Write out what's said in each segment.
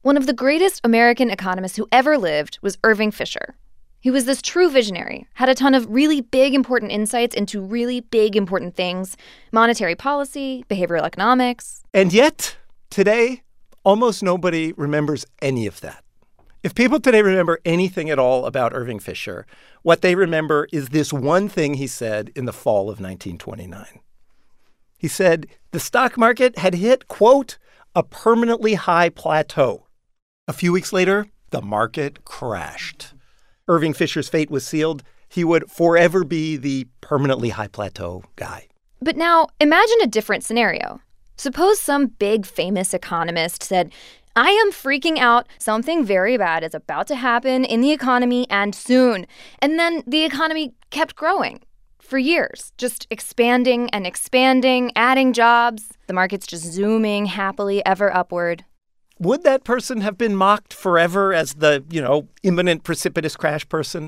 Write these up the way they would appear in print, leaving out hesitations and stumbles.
One of the greatest American economists who ever lived was Irving Fisher. He was this true visionary, had a ton of really big, important insights into really big, important things: monetary policy, behavioral economics. And yet, today, almost nobody remembers any of that. If people today remember anything at all about Irving Fisher, what they remember is this one thing he said in the fall of 1929. He said the stock market had hit, quote, a permanently high plateau. A few weeks later, the market crashed. Irving Fisher's fate was sealed. He would forever be the permanently high plateau guy. But now, imagine a different scenario. Suppose some big famous economist said, I am freaking out. Something very bad is about to happen in the economy and soon. And then the economy kept growing for years, just expanding and expanding, adding jobs. The market's just zooming happily ever upward. Would that person have been mocked forever as the, imminent precipitous crash person?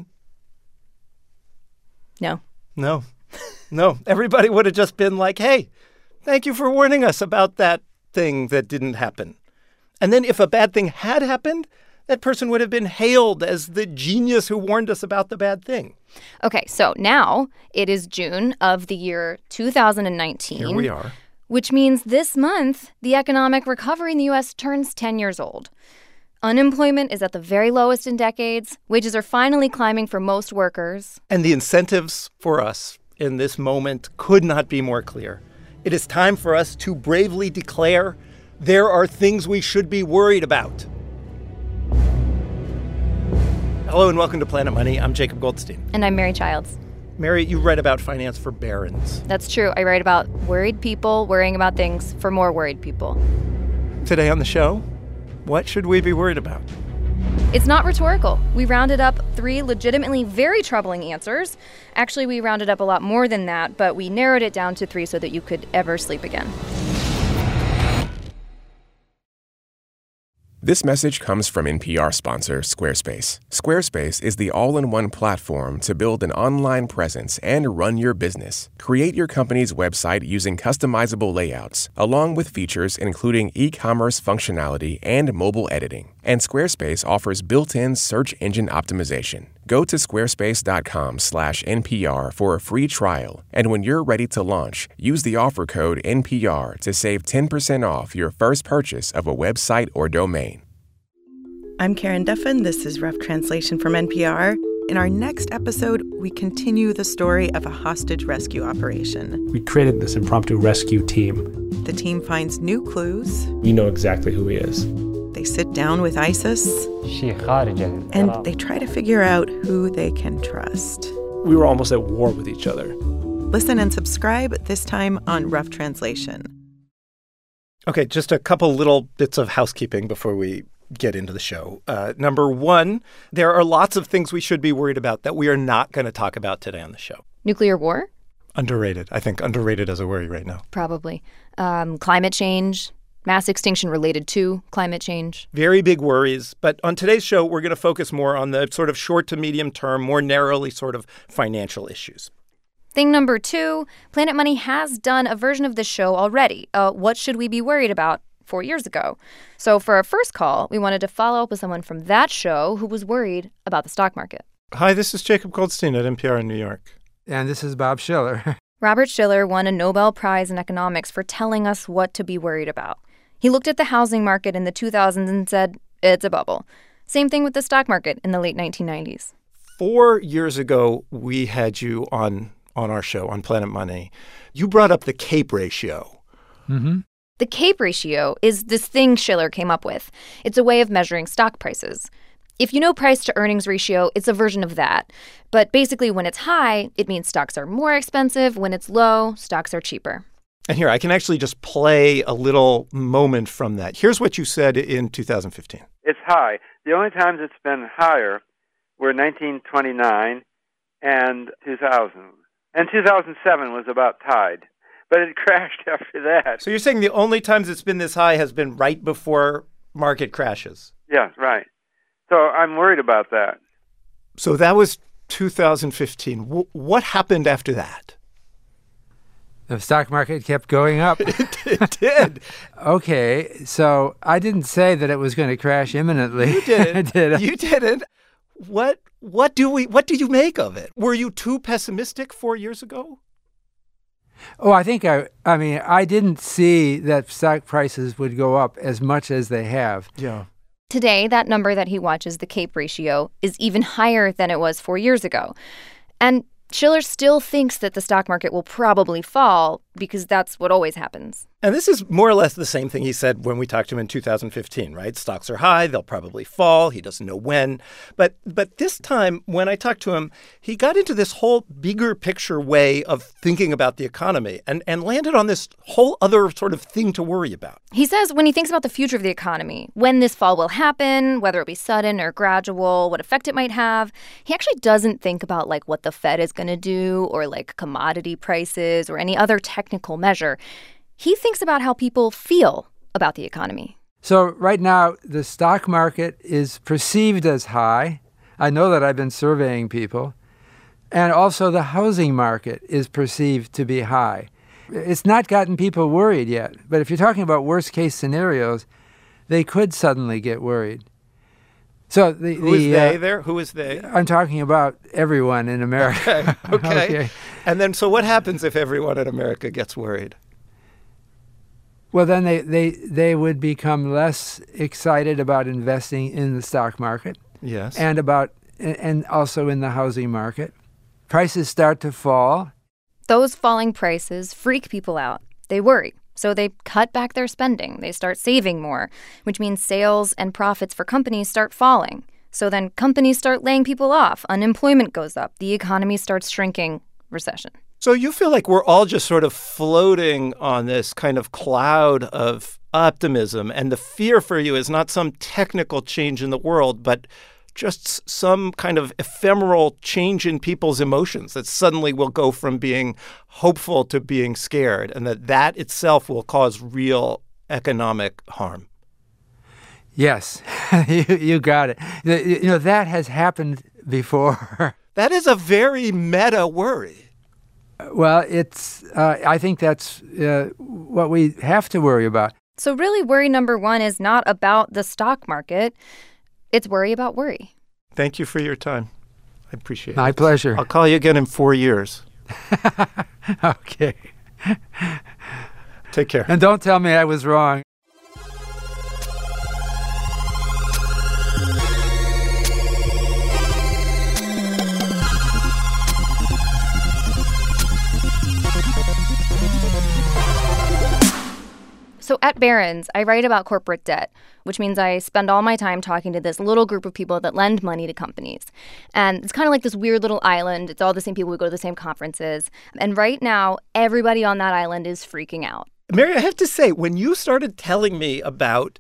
No. No. Everybody would have just been like, hey, thank you for warning us about that thing that didn't happen. And then if a bad thing had happened, that person would have been hailed as the genius who warned us about the bad thing. Okay, so now it is June of the year 2019. Here we are. Which means this month, the economic recovery in the U.S. turns 10 years old. Unemployment is at the very lowest in decades. Wages are finally climbing for most workers. And the incentives for us in this moment could not be more clear. It is time for us to bravely declare there are things we should be worried about. Hello and welcome to Planet Money. I'm Jacob Goldstein. And I'm Mary Childs. Mary, you write about finance for Barron's. That's true. I write about worried people worrying about things for more worried people. Today on the show, what should we be worried about? It's not rhetorical. We rounded up 3 legitimately very troubling answers. Actually, we rounded up a lot more than that, but we narrowed it down to 3 so that you could ever sleep again. This message comes from NPR sponsor Squarespace. Squarespace is the all-in-one platform to build an online presence and run your business. Create your company's website using customizable layouts, along with features including e-commerce functionality and mobile editing. And Squarespace offers built-in search engine optimization. Go to squarespace.com/NPR for a free trial. And when you're ready to launch, use the offer code NPR to save 10% off your first purchase of a website or domain. I'm Karen Duffin. This is Rough Translation from NPR. In our next episode, we continue the story of a hostage rescue operation. We created this impromptu rescue team. The team finds new clues. We know exactly who he is. They sit down with ISIS, and they try to figure out who they can trust. We were almost at war with each other. Listen and subscribe, this time on Rough Translation. Okay, just a couple little bits of housekeeping before we get into the show. Number one, there are lots of things we should be worried about that we are not going to talk about today on the show. Nuclear war? Underrated. I think underrated as a worry right now. Probably. Climate change. Mass extinction related to climate change. Very big worries. But on today's show, we're going to focus more on the sort of short to medium term, more narrowly sort of financial issues. Thing number 2, Planet Money has done a version of this show already. What should we be worried about 4 years ago? So for our first call, we wanted to follow up with someone from that show who was worried about the stock market. Hi, this is Jacob Goldstein at NPR in New York. And this is Bob Shiller. Robert Shiller won a Nobel Prize in economics for telling us what to be worried about. He looked at the housing market in the 2000s and said, it's a bubble. Same thing with the stock market in the late 1990s. 4 years ago, we had you on our show, on Planet Money. You brought up the CAPE ratio. Mm-hmm. The CAPE ratio is this thing Shiller came up with. It's a way of measuring stock prices. If you know price to earnings ratio, it's a version of that. But basically, when it's high, it means stocks are more expensive. When it's low, stocks are cheaper. And here, I can actually just play a little moment from that. Here's what you said in 2015. It's high. The only times it's been higher were 1929 and 2000. And 2007 was about tied. But it crashed after that. So you're saying the only times it's been this high has been right before market crashes? Yeah, right. So I'm worried about that. So that was 2015. What happened after that? The stock market kept going up. It did. Okay, so I didn't say that it was going to crash imminently. You didn't. Did I? You didn't. What do you make of it? Were you too pessimistic 4 years ago? Oh, I think I didn't see that stock prices would go up as much as they have. Yeah. Today, that number that he watches, the CAPE ratio, is even higher than it was 4 years ago. And Shiller still thinks that the stock market will probably fall because that's what always happens. And this is more or less the same thing he said when we talked to him in 2015, right? Stocks are high, they'll probably fall. He doesn't know when. But this time, when I talked to him, he got into this whole bigger picture way of thinking about the economy and landed on this whole other sort of thing to worry about. He says when he thinks about the future of the economy, when this fall will happen, whether it be sudden or gradual, what effect it might have, he actually doesn't think about like what the Fed is going to do or like commodity prices or any other technical measure. He thinks about how people feel about the economy. So right now, the stock market is perceived as high. I know that I've been surveying people. And also the housing market is perceived to be high. It's not gotten people worried yet. But if you're talking about worst-case scenarios, they could suddenly get worried. So Who is they there? Who is they? I'm talking about everyone in America. Okay. And then so what happens if everyone in America gets worried? Well, then they would become less excited about investing in the stock market. Yes. And also in the housing market. Prices start to fall. Those falling prices freak people out. They worry. So they cut back their spending. They start saving more, which means sales and profits for companies start falling. So then companies start laying people off. Unemployment goes up. The economy starts shrinking. Recession. So you feel like we're all just sort of floating on this kind of cloud of optimism, and the fear for you is not some technical change in the world, but just some kind of ephemeral change in people's emotions that suddenly will go from being hopeful to being scared, and that itself will cause real economic harm. Yes, you got it. That has happened before. That is a very meta worry. Well, I think that's what we have to worry about. So really, worry number one is not about the stock market. It's worry about worry. Thank you for your time. I appreciate it. My pleasure. I'll call you again in 4 years. Okay. Take care. And don't tell me I was wrong. So at Barron's, I write about corporate debt, which means I spend all my time talking to this little group of people that lend money to companies. And it's kind of like this weird little island. It's all the same people who go to the same conferences. And right now, everybody on that island is freaking out. Mary, I have to say, when you started telling me about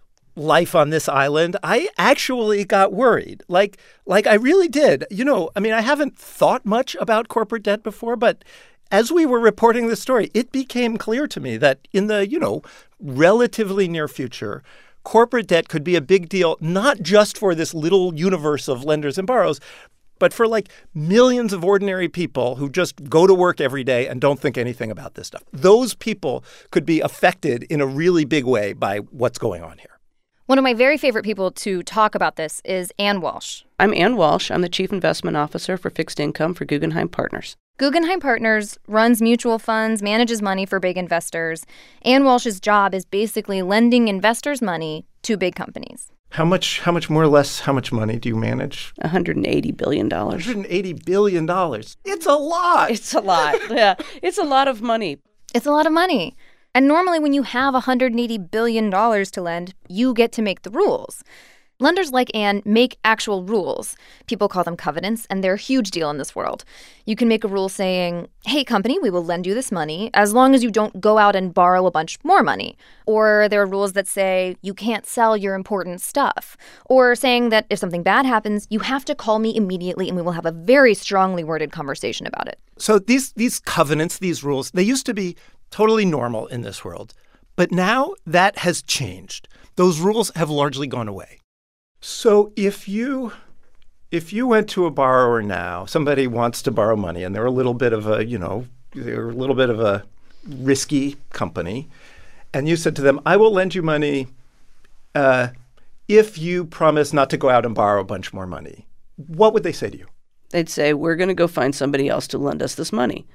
life on this island, I actually got worried. Like I really did. I haven't thought much about corporate debt before, but as we were reporting this story, it became clear to me that in the, relatively near future, corporate debt could be a big deal, not just for this little universe of lenders and borrowers, but for like millions of ordinary people who just go to work every day and don't think anything about this stuff. Those people could be affected in a really big way by what's going on here. One of my very favorite people to talk about this is Ann Walsh. I'm Ann Walsh. I'm the Chief Investment Officer for Fixed Income for Guggenheim Partners. Guggenheim Partners runs mutual funds, manages money for big investors. Ann Walsh's job is basically lending investors money to big companies. How much more or less, how much money do you manage? $180 billion. $180 billion. It's a lot. It's a lot. Yeah, it's a lot of money. It's a lot of money. And normally when you have $180 billion to lend, you get to make the rules. Lenders like Ann make actual rules. People call them covenants, and they're a huge deal in this world. You can make a rule saying, hey, company, we will lend you this money as long as you don't go out and borrow a bunch more money. Or there are rules that say you can't sell your important stuff. Or saying that if something bad happens, you have to call me immediately and we will have a very strongly worded conversation about it. So these covenants, these rules, they used to be totally normal in this world. But now that has changed. Those rules have largely gone away. So if you went to a borrower now, somebody wants to borrow money and they're a little bit of a risky company, and you said to them, I will lend you money if you promise not to go out and borrow a bunch more money, what would they say to you? They'd say, we're going to go find somebody else to lend us this money.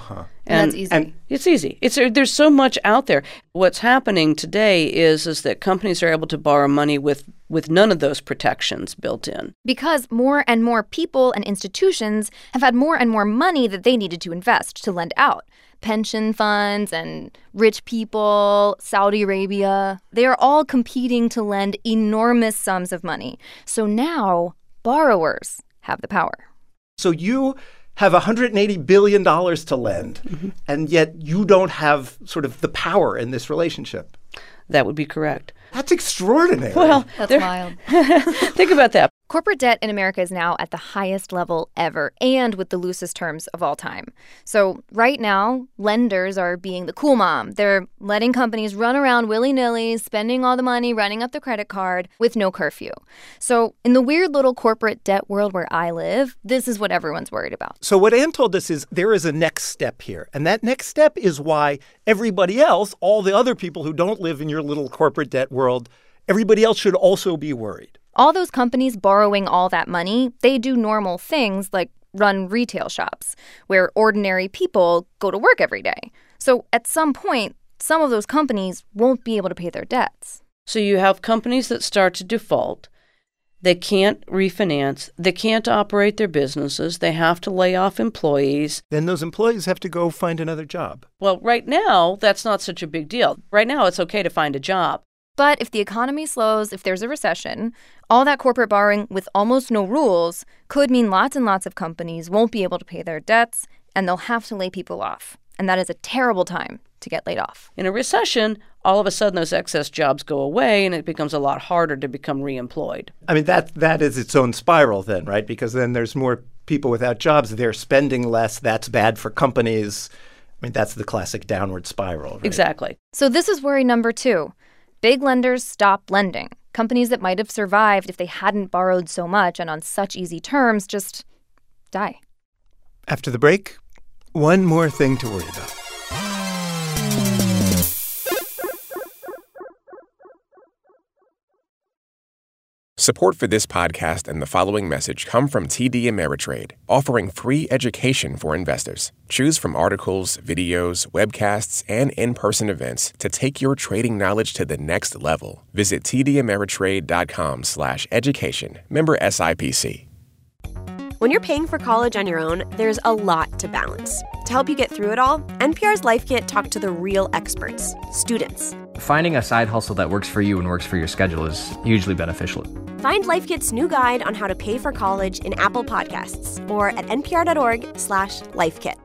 And that's easy. And it's easy. There's so much out there. What's happening today is that companies are able to borrow money with none of those protections built in. Because more and more people and institutions have had more and more money that they needed to invest to lend out. Pension funds and rich people, Saudi Arabia, they are all competing to lend enormous sums of money. So now borrowers have the power. So you have $180 billion to lend, and yet you don't have sort of the power in this relationship. That would be correct. That's extraordinary. Well, That's wild. Think about that. Corporate debt in America is now at the highest level ever and with the loosest terms of all time. So right now, lenders are being the cool mom. They're letting companies run around willy-nilly, spending all the money, running up the credit card with no curfew. So in the weird little corporate debt world where I live, this is what everyone's worried about. So what Anne told us is there is a next step here. And that next step is why everybody else, all the other people who don't live in your little corporate debt world, everybody else should also be worried. All those companies borrowing all that money, they do normal things like run retail shops where ordinary people go to work every day. So at some point, some of those companies won't be able to pay their debts. So you have companies that start to default. They can't refinance. They can't operate their businesses. They have to lay off employees. Then those employees have to go find another job. Well, right now, that's not such a big deal. Right now, it's okay to find a job. But if the economy slows, if there's a recession, all that corporate borrowing with almost no rules could mean lots and lots of companies won't be able to pay their debts, and they'll have to lay people off. And that is a terrible time to get laid off. In a recession, all of a sudden those excess jobs go away, and it becomes a lot harder to become reemployed. I mean, that is its own spiral then, right? Because then there's more people without jobs. They're spending less. That's bad for companies. I mean, that's the classic downward spiral, right? Exactly. So this is worry number 2. Big lenders stop lending. Companies that might have survived if they hadn't borrowed so much and on such easy terms just die. After the break, one more thing to worry about. Support for this podcast and the following message come from TD Ameritrade, offering free education for investors. Choose from articles, videos, webcasts, and in-person events to take your trading knowledge to the next level. Visit tdameritrade.com/education. Member SIPC. When you're paying for college on your own, there's a lot to balance. To help you get through it all, NPR's Life Kit talked to the real experts, students. Finding a side hustle that works for you and works for your schedule is hugely beneficial. Find Life Kit's new guide on how to pay for college in Apple Podcasts or at npr.org/lifekit.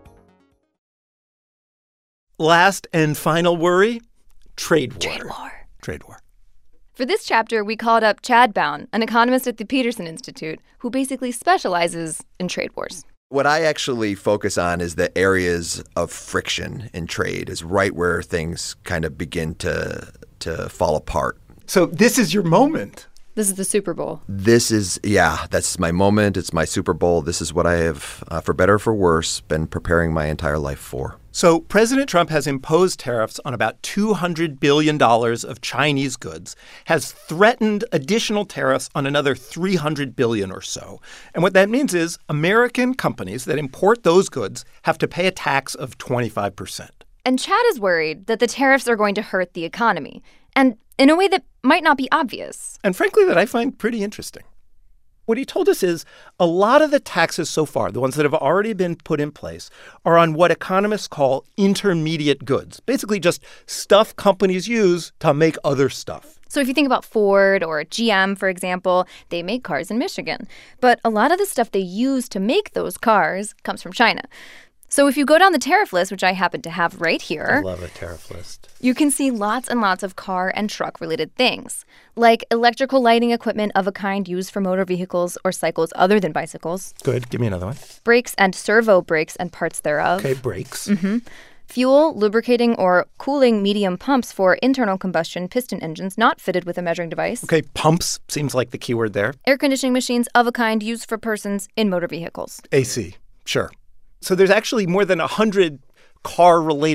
Last and final worry, trade war. Trade war. For this chapter, we called up Chad Bown, an economist at the Peterson Institute, who basically specializes in trade wars. What I actually focus on is the areas of friction in trade, is right where things kind of begin to fall apart. So this is your moment. This is the Super Bowl. That's my moment. It's my Super Bowl. This is what I have, for better or for worse, been preparing my entire life for. So President Trump has imposed tariffs on about $200 billion of Chinese goods, has threatened additional tariffs on another $300 billion or so. And what that means is American companies that import those goods have to pay a tax of 25%. And Chad is worried that the tariffs are going to hurt the economy, and in a way that might not be obvious. And frankly, that I find pretty interesting. What he told us is a lot of the taxes so far, the ones that have already been put in place, are on what economists call intermediate goods, basically just stuff companies use to make other stuff. So if you think about Ford or GM, for example, they make cars in Michigan. But a lot of the stuff they use to make those cars comes from China. So if you go down the tariff list, which I happen to have right here. I love a tariff list. You can see lots and lots of car and truck-related things, like electrical lighting equipment of a kind used for motor vehicles or cycles other than bicycles. Good. Give me another one. Brakes and servo brakes and parts thereof. Okay, brakes. Mm-hmm. Fuel, lubricating, or cooling medium pumps for internal combustion piston engines not fitted with a measuring device. Okay, pumps seems like the key word there. Air conditioning machines of a kind used for persons in motor vehicles. AC, sure. So there's actually more than 100 car-related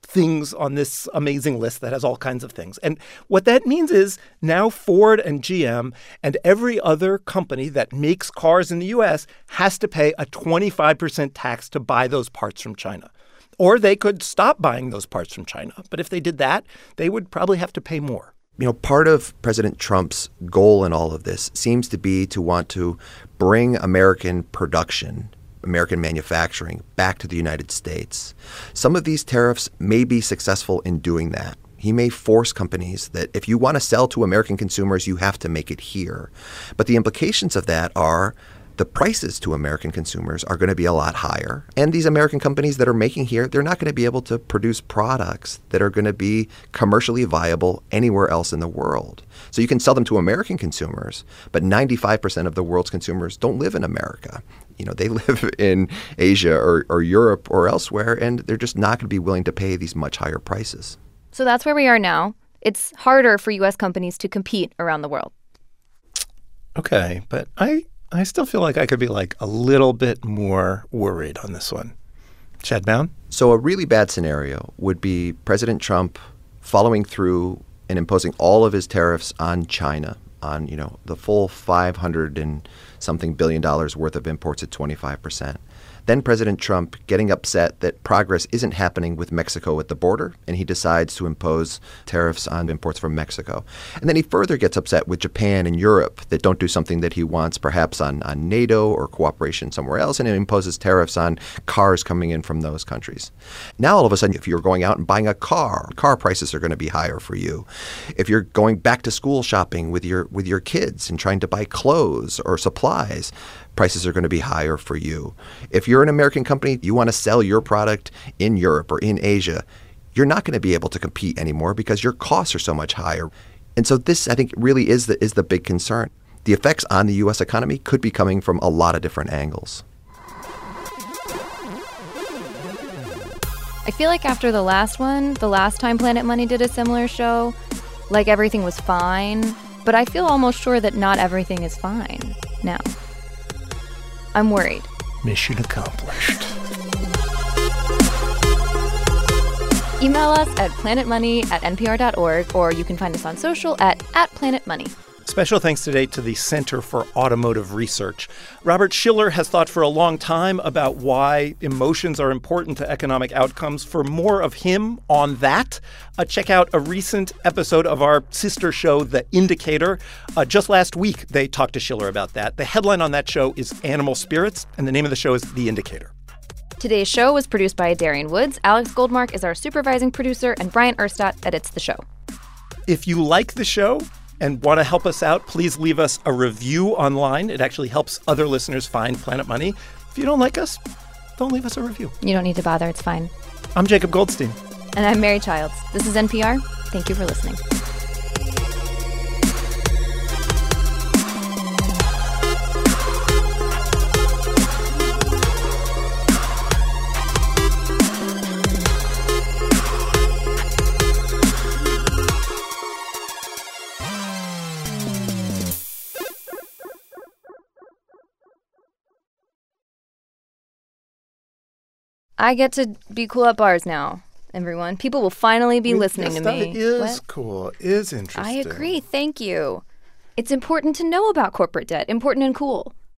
things on this amazing list that has all kinds of things. And what that means is now Ford and GM and every other company that makes cars in the U.S. has to pay a 25% tax to buy those parts from China. Or they could stop buying those parts from China. But if they did that, they would probably have to pay more. You know, part of President Trump's goal in all of this seems to be to want to bring American production, American manufacturing, back to the United States. Some of these tariffs may be successful in doing that. He may force companies that if you want to sell to American consumers, you have to make it here. But the implications of that are the prices to American consumers are going to be a lot higher. And these American companies that are making here, they're not going to be able to produce products that are going to be commercially viable anywhere else in the world. So you can sell them to American consumers, but 95% of the world's consumers don't live in America. You know, they live in Asia or Europe or elsewhere, and they're just not going to be willing to pay these much higher prices. So that's where we are now. It's harder for U.S. companies to compete around the world. Okay, but I still feel like I could be like a little bit more worried on this one. Chad Bown? So a really bad scenario would be President Trump following through and imposing all of his tariffs on China, on, you know, the full $500 and something billion worth of imports at 25%. Then President Trump getting upset that progress isn't happening with Mexico at the border, and he decides to impose tariffs on imports from Mexico. And then he further gets upset with Japan and Europe that don't do something that he wants, perhaps on NATO or cooperation somewhere else, and he imposes tariffs on cars coming in from those countries. Now, all of a sudden, if you're going out and buying a car prices are going to be higher for you. If you're going back to school shopping with your kids and trying to buy clothes or supplies, prices are going to be higher for you. If you're an American company, you want to sell your product in Europe or in Asia, you're not going to be able to compete anymore because your costs are so much higher. And so this, I think, really is the big concern. The effects on the U.S. economy could be coming from a lot of different angles. I feel like after the last time Planet Money did a similar show, like everything was fine. But I feel almost sure that not everything is fine now. I'm worried. Mission accomplished. Email us at planetmoney@npr.org, or you can find us on social at @planetmoney. Special thanks today to the Center for Automotive Research. Robert Shiller has thought for a long time about why emotions are important to economic outcomes. For more of him on that, check out a recent episode of our sister show, The Indicator. Just last week, they talked to Shiller about that. The headline on that show is Animal Spirits, and the name of the show is The Indicator. Today's show was produced by Darian Woods. Alex Goldmark is our supervising producer, and Brian Erstadt edits the show. If you like the show and want to help us out, please leave us a review online. It actually helps other listeners find Planet Money. If you don't like us, don't leave us a review. You don't need to bother. It's fine. I'm Jacob Goldstein. And I'm Mary Childs. This is NPR. Thank you for listening. I get to be cool at bars now, everyone. People will finally be listening to me. That is cool. It is interesting. I agree. Thank you. It's important to know about corporate debt. Important and cool.